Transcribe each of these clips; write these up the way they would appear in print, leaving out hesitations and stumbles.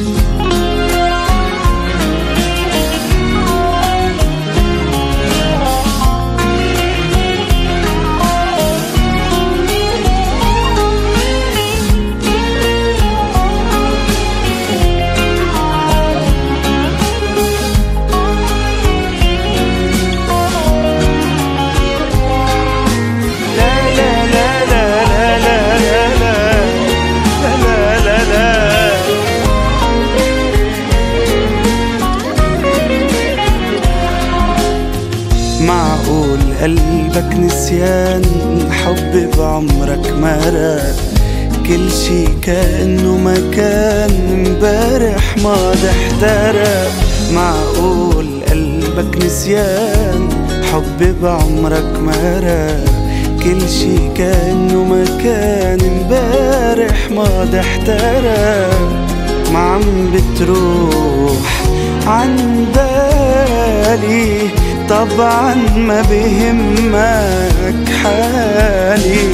معقول قلبك نسيان حب بعمرك مرة، كل شي كأنه ما كان امبارح ماضي احترق. معقول قلبك نسيان حب بعمرك مرة، كل شي كأنه ما كان امبارح ماضي احترق. ما عم بتروح عن بالي طبعا ما بيهمك حالي،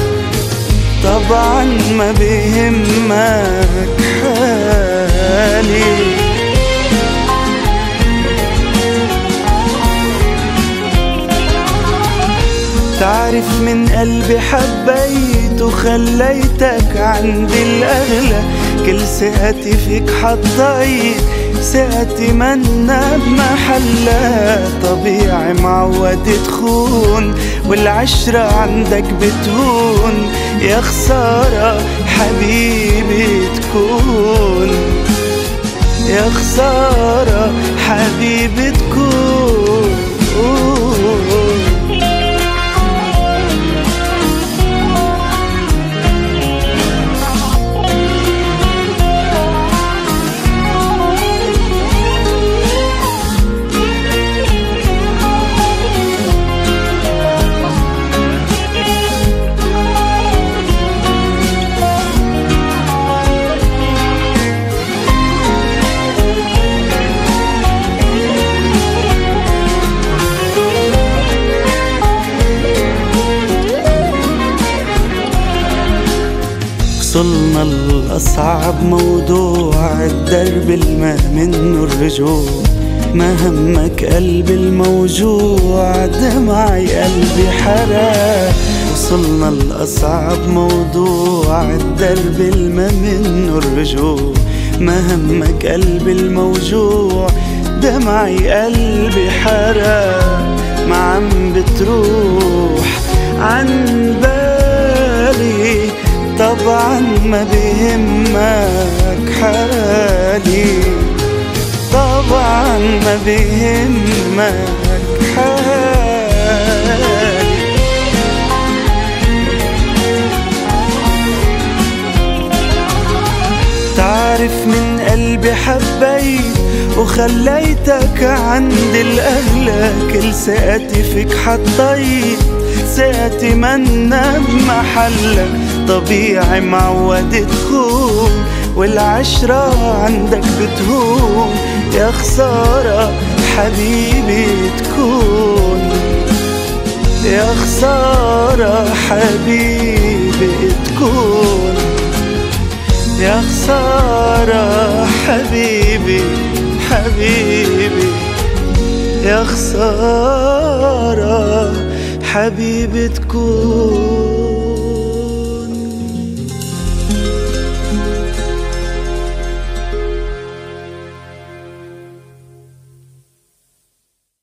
طبعا ما بيهمك حالي. تعرف من قلبي حبيت وخليتك عندي الأغلى، كل ثقتي فيك حطيت ثقتي منا بمحلها. طبيعي معود تخون والعشرة عندك بتهون، يا خسارة حبيبي تكون، يا خسارة حبيبي تكون. وصلنا الأصعب موضوع الدرب الما منه الرجوع، ما همك قلبي الموجوع دمعي قلبي حرق. وصلنا الأصعب موضوع الدرب الما منه الرجوع، ما همك قلبي الموجوع دمعي قلبي حرق. ما عم بتروح عن بالي طبعا ما بيهمك حالي، طبعا ما بيهمك حالي. تعرف من قلبي حبيت وخليتك عندي الأغلى، كل ثقتي فيك حطيت ثقتي منا بمحلك. طبيعي معود تخون والعشرة عندك بتهون، يا خسارة حبيبي تكون، يا خسارة حبيبي تكون، يا خسارة حبيبي حبيبي، يا خسارة حبيبي تكون.